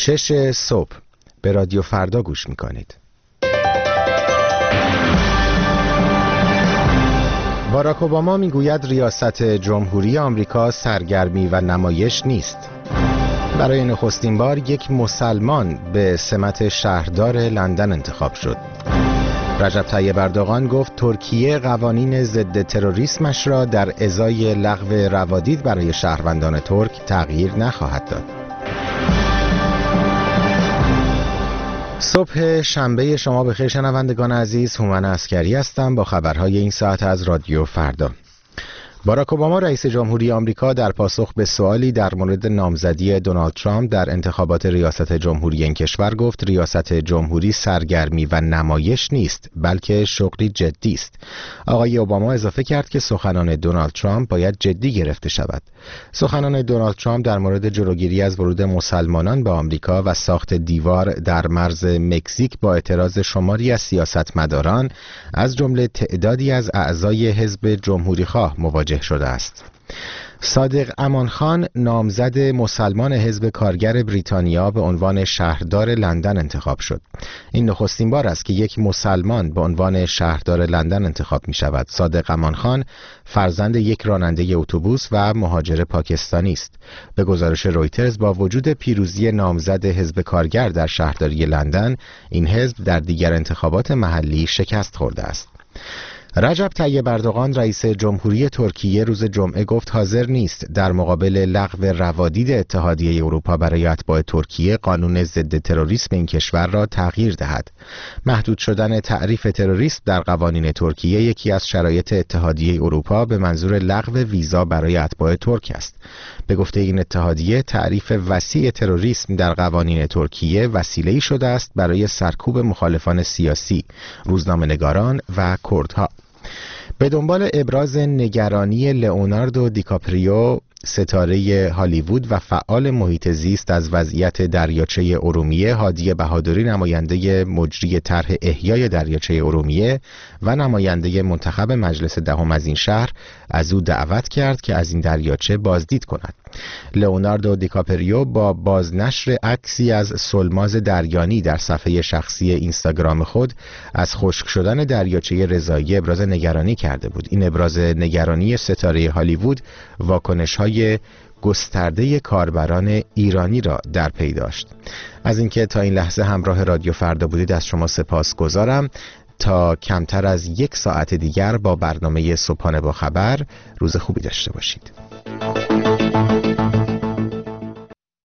6 صبح به رادیو فردا گوش میکنید. باراک اوباما میگوید ریاست جمهوری آمریکا سرگرمی و نمایش نیست. برای نخستین بار یک مسلمان به سمت شهردار لندن انتخاب شد. رجب طیب اردوغان گفت ترکیه قوانین ضد تروریسمش را در ازای لغو روادید برای شهروندان ترک تغییر نخواهد داد. صبح شنبه شما بخیر شنوندگان عزیز، هومن عسکری هستم با خبرهای این ساعت از رادیو فردا. باراک اوباما رئیس جمهوری آمریکا در پاسخ به سوالی در مورد نامزدی دونالد ترامپ در انتخابات ریاست جمهوری این کشور گفت ریاست جمهوری سرگرمی و نمایش نیست بلکه شغلی جدی است. آقای اوباما اضافه کرد که سخنان دونالد ترامپ باید جدی گرفته شود. سخنان دونالد ترامپ در مورد جلوگیری از ورود مسلمانان به آمریکا و ساخت دیوار در مرز مکزیک با اعتراض شماری از سیاستمداران از جمله تعدادی از اعضای حزب جمهوریخواه مواجه شده است. صادق امانخان نامزد مسلمان حزب کارگر بریتانیا به عنوان شهردار لندن انتخاب شد. این نخستین بار است که یک مسلمان به عنوان شهردار لندن انتخاب می شود. صادق امانخان فرزند یک راننده اتوبوس و مهاجر پاکستانی است. به گزارش رویترز با وجود پیروزی نامزد حزب کارگر در شهرداری لندن، این حزب در دیگر انتخابات محلی شکست خورده است. رجب طیب اردوغان رئیس جمهوری ترکیه روز جمعه گفت حاضر نیست در مقابل لغو روادید اتحادیه اروپا برای اتباع ترکیه قانون ضد تروریسم این کشور را تغییر دهد. محدود شدن تعریف تروریسم در قوانین ترکیه یکی از شرایط اتحادیه اروپا به منظور لغو ویزا برای اتباع ترک است. به گفته این اتحادیه تعریف وسیع تروریسم در قوانین ترکیه وسیله‌ای شده است برای سرکوب مخالفان سیاسی، روزنامه‌نگاران و کردها. به دنبال ابراز نگرانی لئوناردو دیکاپریو، ستاره هالیوود و فعال محیط زیست از وضعیت دریاچه ارومیه، هادی بهادری نماینده مجری طرح احیای دریاچه ارومیه و نماینده منتخب مجلس دهم از این شهر از او دعوت کرد که از این دریاچه بازدید کند. لئوناردو دیکاپریو با بازنشر عکسی از سلماز دریانی در صفحه شخصی اینستاگرام خود از خشک شدن دریاچه رضایی ابراز نگرانی کرده بود. این ابراز نگرانی ستاره هالیوود واکنش‌های گسترده کاربران ایرانی را در پی داشت. از اینکه تا این لحظه همراه رادیو فردا بودید از شما سپاسگزارم. تا کمتر از 1 ساعت دیگر با برنامه صبحانه با خبر روز خوبی داشته باشید.